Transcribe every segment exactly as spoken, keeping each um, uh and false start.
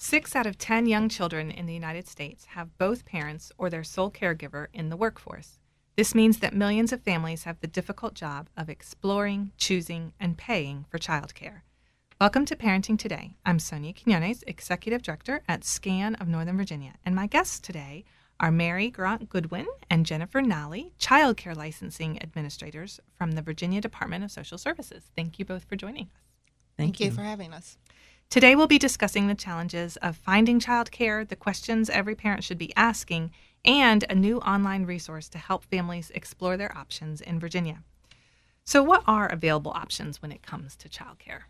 Six out of ten young children in the United States have both parents or their sole caregiver in the workforce. This means that millions of families have the difficult job of exploring, choosing, and paying for childcare. Welcome to Parenting Today. I'm Sonia Quinones, Executive Director at SCAN of Northern Virginia, and my guests today are Mary Grant Goodwin and Jennifer Nally, Child Care Licensing Administrators from the Virginia Department of Social Services. Thank you both for joining us. Thank, Thank you. you for having us. Today we'll be discussing the challenges of finding childcare, the questions every parent should be asking, and a new online resource to help families explore their options in Virginia. So what are available options when it comes to childcare?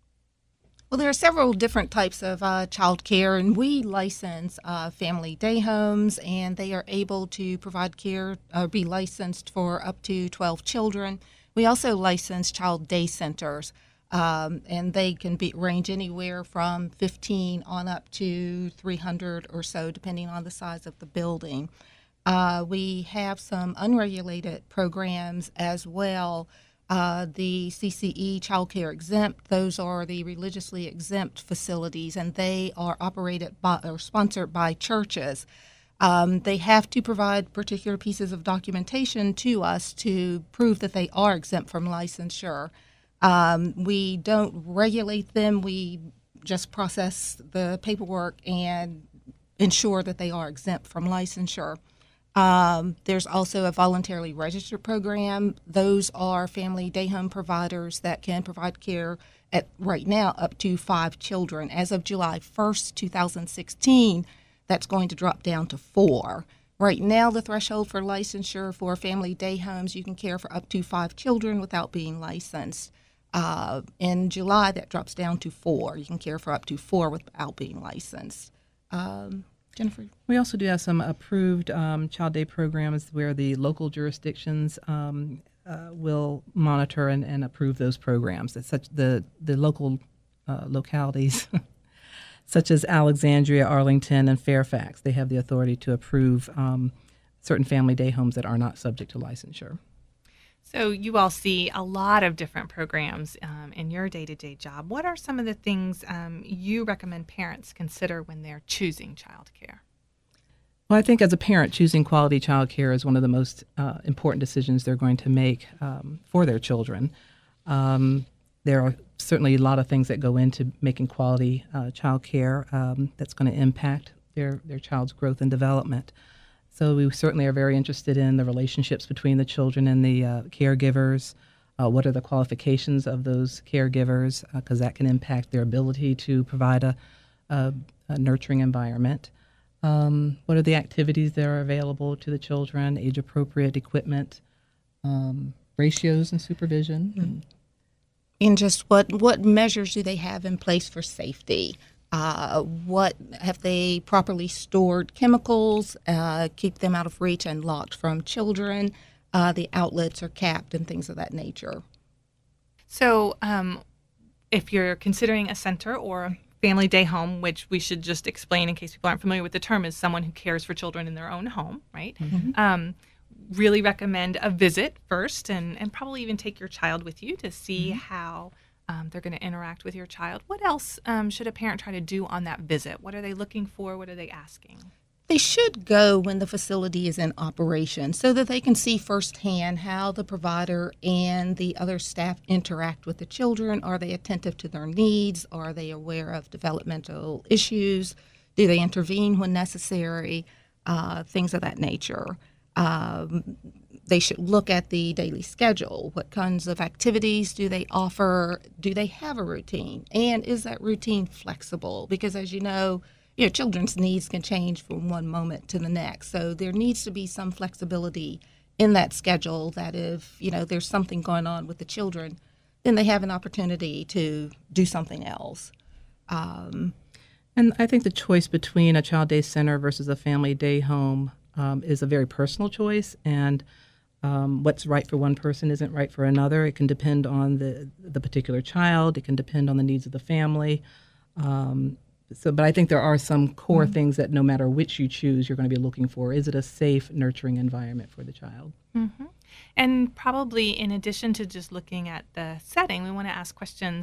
Well, there are several different types of uh, child care, and we license uh, family day homes, and they are able to provide care, uh, be licensed for up to twelve children. We also license child day centers, um, and they can be range anywhere from fifteen on up to three hundred or so, depending on the size of the building. Uh, we have some unregulated programs as well. Uh, the C C E Child Care Exempt, those are the religiously exempt facilities, and they are operated by or sponsored by churches. Um, they have to provide particular pieces of documentation to us to prove that they are exempt from licensure. Um, we don't regulate them. We just process the paperwork and ensure that they are exempt from licensure. Um, there's also a voluntarily registered program. Those are family day home providers that can provide care at right now up to five children. As of July first, two thousand sixteen, that's going to drop down to four. Right now, the threshold for licensure for family day homes, you can care for up to five children without being licensed. Uh, in July, that drops down to four. You can care for up to four without being licensed. Um, Jennifer? We also do have some approved um, child day programs where the local jurisdictions um, uh, will monitor and, and approve those programs. It's such the the local uh, localities, such as Alexandria, Arlington, and Fairfax, they have the authority to approve um, certain family day homes that are not subject to licensure. So you all see a lot of different programs um, in your day-to-day job. What are some of the things um, you recommend parents consider when they're choosing childcare? Well, I think as a parent, choosing quality child care is one of the most uh, important decisions they're going to make um, for their children. Um, there are certainly a lot of things that go into making quality uh, child care um, that's going to impact their, their child's growth and development. So we certainly are very interested in the relationships between the children and the uh, caregivers. Uh, what are the qualifications of those caregivers? Because uh, that can impact their ability to provide a, a, a nurturing environment. Um, what are the activities that are available to the children, age-appropriate equipment, um, ratios and supervision? Mm-hmm. And just what, what measures do they have in place for safety? Uh, what have they properly stored chemicals, uh, keep them out of reach and locked from children? Uh, the outlets are capped and things of that nature. So um, if you're considering a center or a family day home, which we should just explain in case people aren't familiar with the term, is someone who cares for children in their own home, right? Mm-hmm. Um, really recommend a visit first and, and probably even take your child with you to see mm-hmm. how Um, they're going to interact with your child. What else um, should a parent try to do on that visit? What are they looking for? What are they asking? They should go when the facility is in operation so that they can see firsthand how the provider and the other staff interact with the children. Are they attentive to their needs? Are they aware of developmental issues? Do they intervene when necessary? Uh, things of that nature. Um, They should look at the daily schedule. What kinds of activities do they offer? Do they have a routine? And is that routine flexible? Because as you know, you know, children's needs can change from one moment to the next. So there needs to be some flexibility in that schedule that if, you know, there's something going on with the children, then they have an opportunity to do something else. Um, and I think the choice between a child day center versus a family day home um, is a very personal choice, and Um, what's right for one person isn't right for another. It can depend on the the particular child. It can depend on the needs of the family. Um, so, but I think there are some core mm-hmm. things that no matter which you choose, you're going to be looking for. Is it a safe, nurturing environment for the child? Mm-hmm. And probably in addition to just looking at the setting, we want to ask questions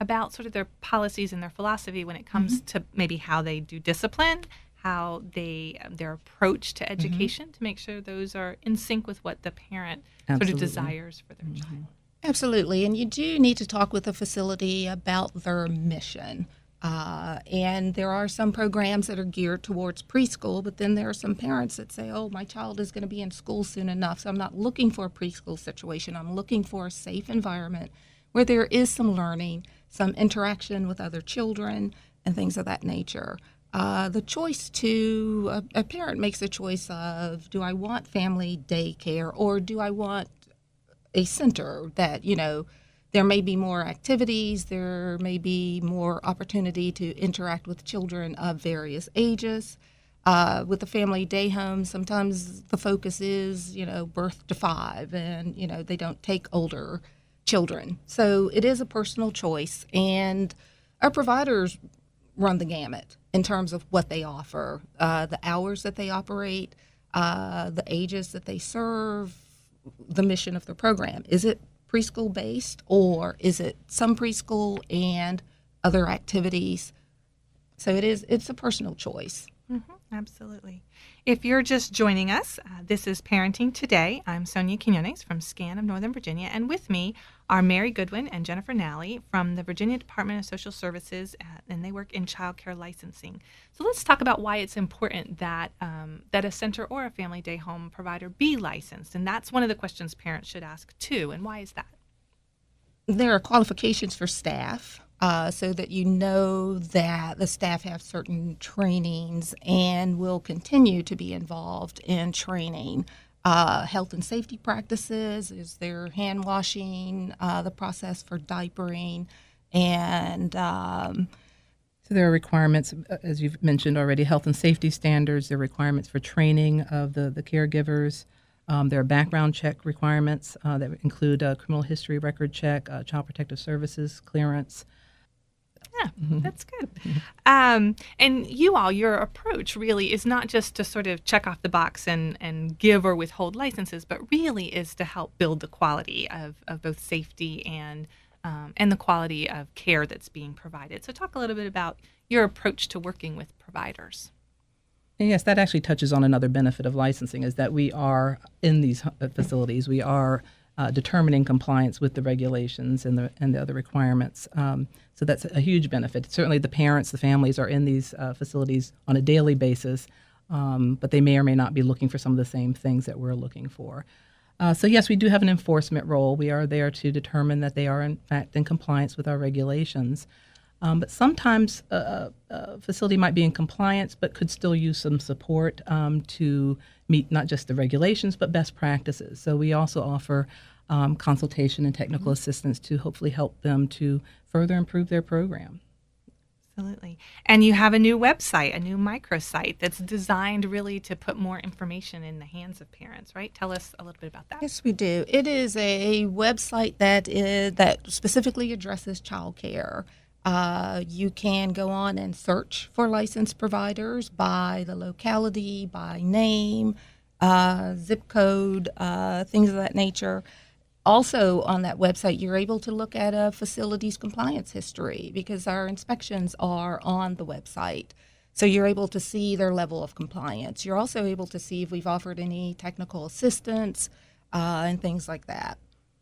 about sort of their policies and their philosophy when it comes mm-hmm. to maybe how they do discipline, how they their approach to education, mm-hmm. to make sure those are in sync with what the parent Absolutely. Sort of desires for their mm-hmm. child. Absolutely, and you do need to talk with the facility about their mission. Uh, and there are some programs that are geared towards preschool, but then there are some parents that say, oh, my child is going to be in school soon enough, so I'm not looking for a preschool situation. I'm looking for a safe environment where there is some learning, some interaction with other children, and things of that nature. Uh, the choice to, a, a parent makes a choice of, do I want family daycare or do I want a center that, you know, there may be more activities, there may be more opportunity to interact with children of various ages. Uh, with the family day home, sometimes the focus is, you know, birth to five, and, you know, they don't take older children. So it is a personal choice, and our providers run the gamut in terms of what they offer, uh, the hours that they operate, uh, the ages that they serve, the mission of the program. Is it preschool based, or is it some preschool and other activities? So it is, it's a personal choice. Mm-hmm, absolutely. If you're just joining us, uh, this is Parenting Today. I'm Sonia Quinones from SCAN of Northern Virginia, and with me are Mary Goodwin and Jennifer Nally from the Virginia Department of Social Services, uh, and they work in child care licensing. So let's talk about why it's important that um, that a center or a family day home provider be licensed, and that's one of the questions parents should ask too. And why is that? There are qualifications for staff. Uh, so that you know that the staff have certain trainings and will continue to be involved in training. Uh, health and safety practices, is there hand washing, uh, the process for diapering, and um, so there are requirements, as you've mentioned already, health and safety standards. There are requirements for training of the, the caregivers. Um, there are background check requirements uh, that include a criminal history record check, uh, child protective services clearance. Yeah, that's good. Um, and you all, your approach really is not just to sort of check off the box and, and give or withhold licenses, but really is to help build the quality of, of both safety and um, and the quality of care that's being provided. So talk a little bit about your approach to working with providers. And yes, that actually touches on another benefit of licensing, is that we are in these facilities, we are Uh, determining compliance with the regulations and the and the other requirements. Um, so that's a huge benefit. Certainly the parents, the families are in these uh, facilities on a daily basis, um, but they may or may not be looking for some of the same things that we're looking for. Uh, so yes, we do have an enforcement role. We are there to determine that they are in fact in compliance with our regulations. Um, but sometimes a, a facility might be in compliance but could still use some support um, to meet not just the regulations but best practices. So we also offer um, consultation and technical mm-hmm. assistance to hopefully help them to further improve their program. Absolutely. And you have a new website, a new microsite that's designed really to put more information in the hands of parents, right? Tell us a little bit about that. Yes, we do. It is a website that is that specifically addresses child care. Uh, you can go on and search for licensed providers by the locality, by name, uh, zip code, uh, things of that nature. Also on that website, you're able to look at a facility's compliance history because our inspections are on the website. So you're able to see their level of compliance. You're also able to see if we've offered any technical assistance uh, and things like that.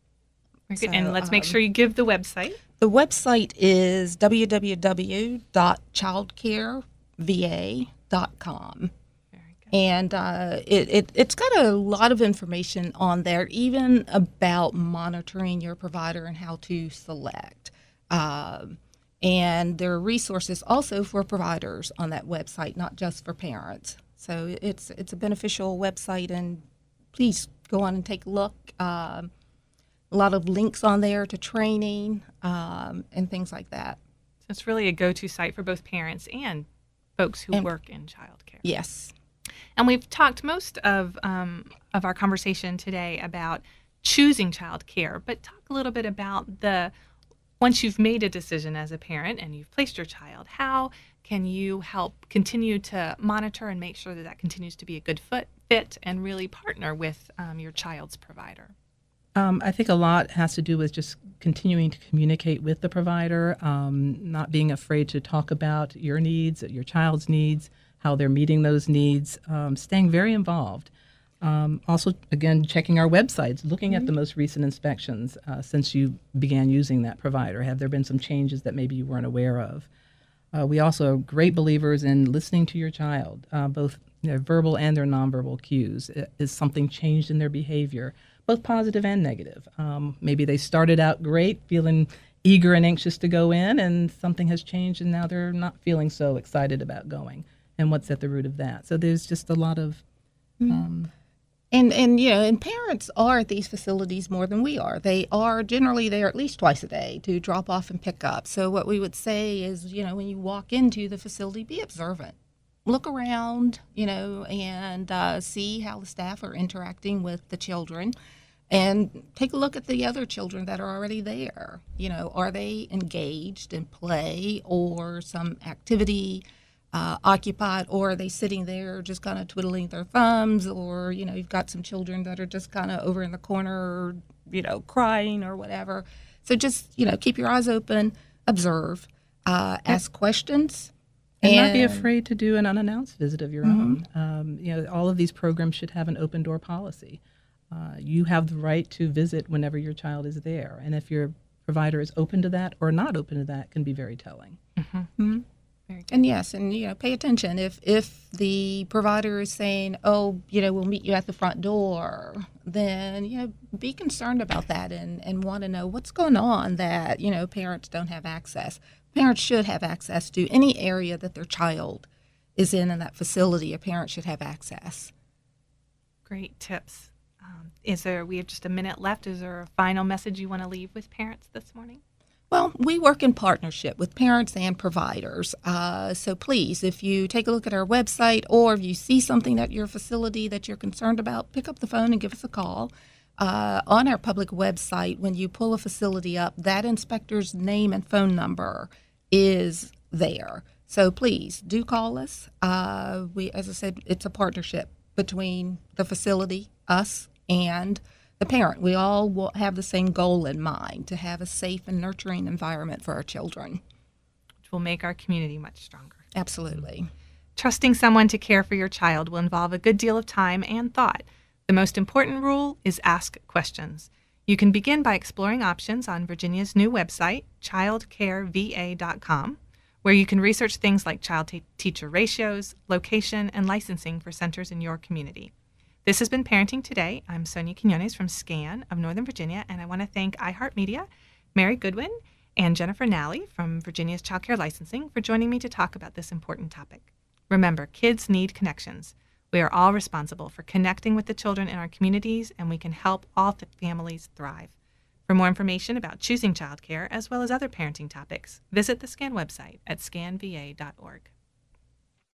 So, and let's make um, sure you give the website. The website is w w w dot child care v a dot com. Very good. And uh, it, it, it's got a lot of information on there, even about monitoring your provider and how to select. Um, and there are resources also for providers on that website, not just for parents. So it's, it's a beneficial website, and please go on and take a look. Um, A lot of links on there to training um, and things like that. So it's really a go-to site for both parents and folks who and, work in childcare. Yes. And we've talked most of um, of our conversation today about choosing childcare, but talk a little bit about the once you've made a decision as a parent and you've placed your child, how can you help continue to monitor and make sure that that continues to be a good fit, fit and really partner with um, your child's provider? Um, I think a lot has to do with just continuing to communicate with the provider, um, not being afraid to talk about your needs, your child's needs, how they're meeting those needs, um, staying very involved. Um, also, again, checking our websites, looking mm-hmm. at the most recent inspections uh, since you began using that provider. Have there been some changes that maybe you weren't aware of? Uh, we also are great believers in listening to your child, uh, both their verbal and their nonverbal cues. Is something changed in their behavior, both positive and negative? Um, maybe they started out great, feeling eager and anxious to go in, and something has changed, and now they're not feeling so excited about going. And what's at the root of that? So there's just a lot of... Um, And, and you know, and parents are at these facilities more than we are. They are generally there at least twice a day to drop off and pick up. So what we would say is, you know, when you walk into the facility, be observant. Look around, you know, and uh, see how the staff are interacting with the children. And take a look at the other children that are already there. You know, are they engaged in play or some activity? Uh, occupied, or are they sitting there just kind of twiddling their thumbs, or, you know, you've got some children that are just kind of over in the corner, you know, crying or whatever. So just, you know, keep your eyes open, observe, uh, ask questions. And, and not be afraid to do an unannounced visit of your mm-hmm. own. Um, you know, all of these programs should have an open door policy. Uh, you have the right to visit whenever your child is there. And if your provider is open to that or not open to that, can be very telling. Mm-hmm. Mm-hmm. And yes, and you know, pay attention. If if the provider is saying, "Oh, you know, we'll meet you at the front door," then you know, be concerned about that and, and want to know what's going on that you know parents don't have access. Parents should have access to any area that their child is in in that facility. A parent should have access. Great tips. Um, is there? We have just a minute left. Is there a final message you want to leave with parents this morning? Well, we work in partnership with parents and providers. Uh, so please, if you take a look at our website or if you see something at your facility that you're concerned about, pick up the phone and give us a call. Uh, on our public website, when you pull a facility up, that inspector's name and phone number is there. So please do call us. Uh, we, as I said, it's a partnership between the facility, us, and the parent. We all will have the same goal in mind, to have a safe and nurturing environment for our children. Which will make our community much stronger. Absolutely. Trusting someone to care for your child will involve a good deal of time and thought. The most important rule is ask questions. You can begin by exploring options on Virginia's new website, child care v a dot com, where you can research things like child-teacher ratios, location, and licensing for centers in your community. This has been Parenting Today. I'm Sonia Quinones from SCAN of Northern Virginia, and I want to thank iHeartMedia, Mary Goodwin, and Jennifer Nally from Virginia's Child Care Licensing for joining me to talk about this important topic. Remember, kids need connections. We are all responsible for connecting with the children in our communities, and we can help all th- families thrive. For more information about choosing childcare, as well as other parenting topics, visit the SCAN website at scan v a dot org.